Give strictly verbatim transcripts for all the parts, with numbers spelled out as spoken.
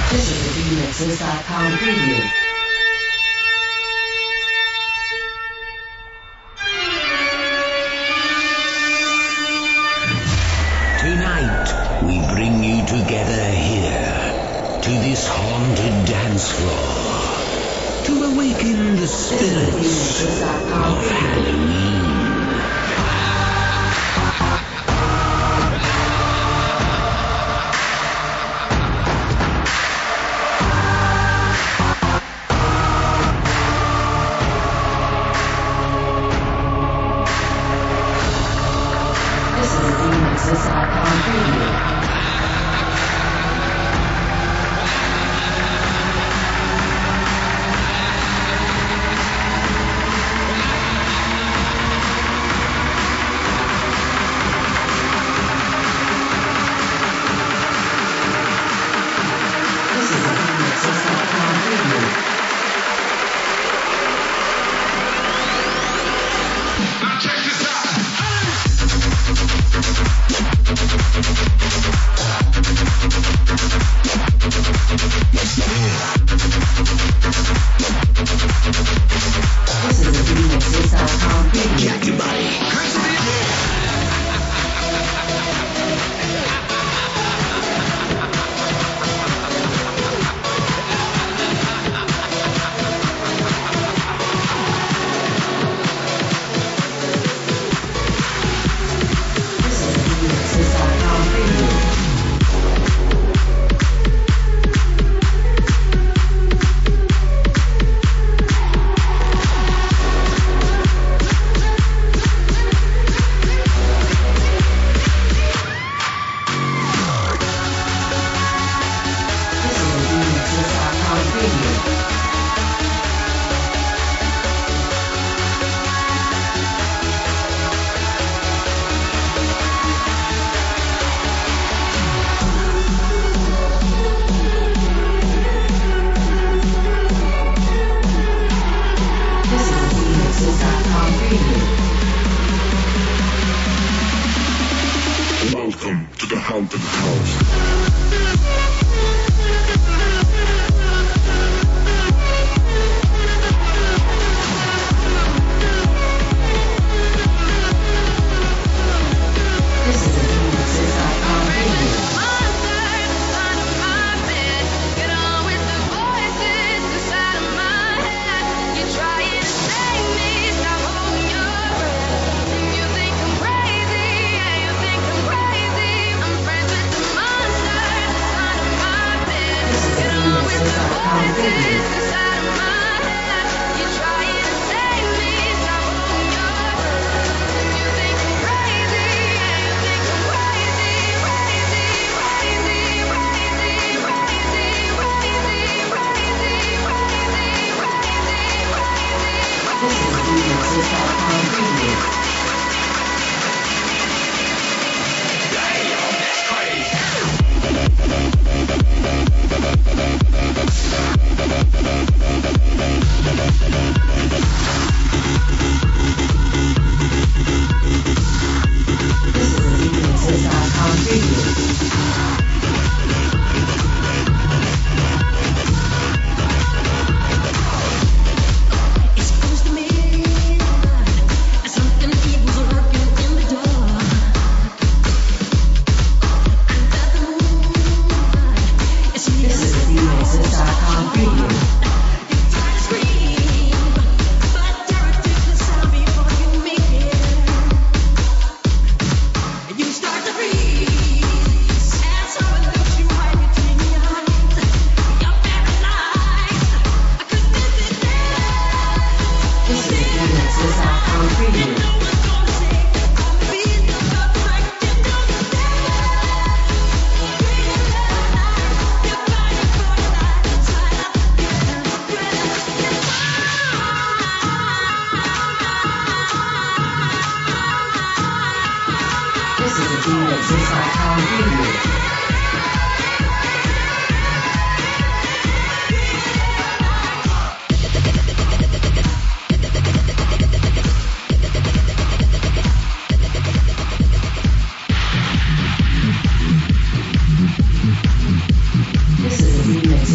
This is a D Mixes dot com preview. Tonight, we bring you together here, to this haunted dance floor, to awaken the spirits of Halloween. This is a D Mixes dot com preview.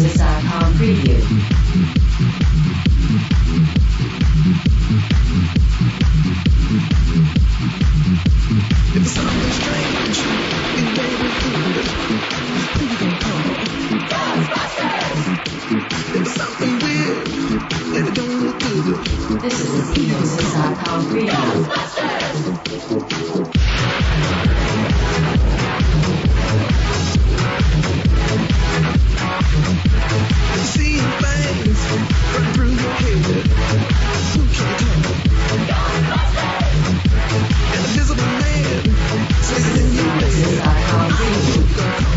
remixes dot com preview. If something strange, you baby fool it. Who you gonna call? Ghostbusters! If something weird, and it don't look good. This is a remixes dot com preview. Seeing things run through your head. Who can you call? An invisible man sitting in your remixes bed. dot com preview.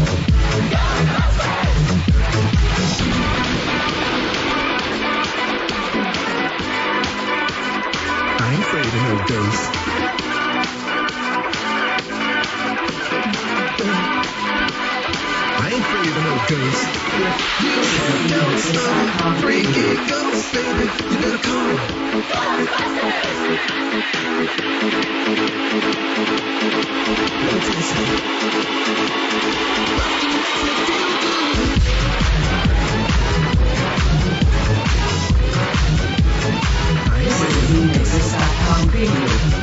I ain't afraid of no ghosts. I ain't afraid of no ghosts. You This is a remixes dot com freaky preview. ghost, baby. You better call. Let me tell you something. Laughter makes me feel good. I ain't This afraid is a remixes dot com preview.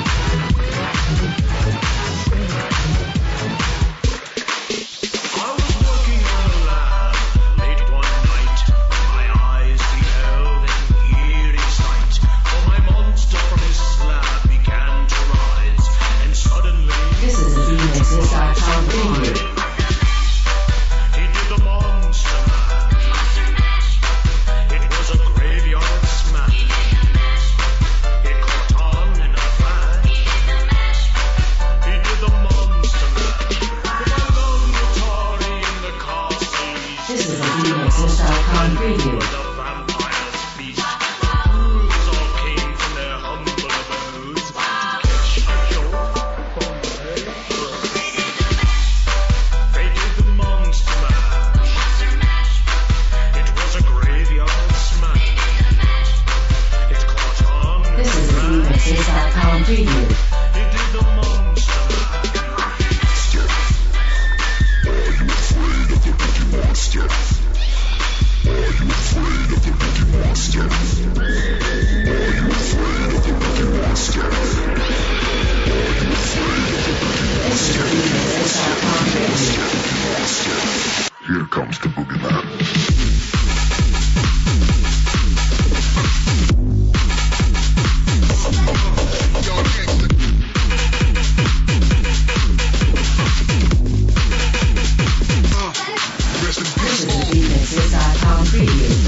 I was working on a lab late one night. My eyes beheld an eerie sight. For my monster from his slab began to rise, and suddenly This is a remixes dot com preview. he did the monster mash. It was a graveyard smash. It caught on in a flash. He did the monster mash. With my lone Atari in the car seat. This is a remixes dot com preview. The vampire's feast. Ghouls all came from their humble abodes to catch a jolt from the head. They did the monster mash. It was a graveyard smash. It caught on in This a is a flash. remixes dot com preview. He did the monster mash. This is a remixes dot com preview. Here comes the boogeyman. Rest in This peace. is a remixes dot com preview.